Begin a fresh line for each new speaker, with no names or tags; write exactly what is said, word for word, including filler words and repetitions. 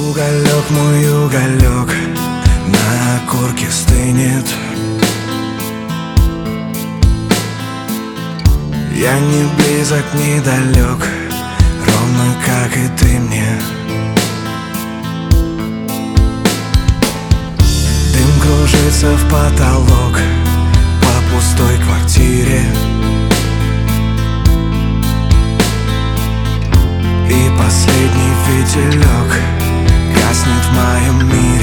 Уголек, мой уголек, на окурке стынет. Я не близок, не далек, ровно как и ты мне. Дым кружится в потолок по пустой квартире, и последний фитилек гаснет в моем мире.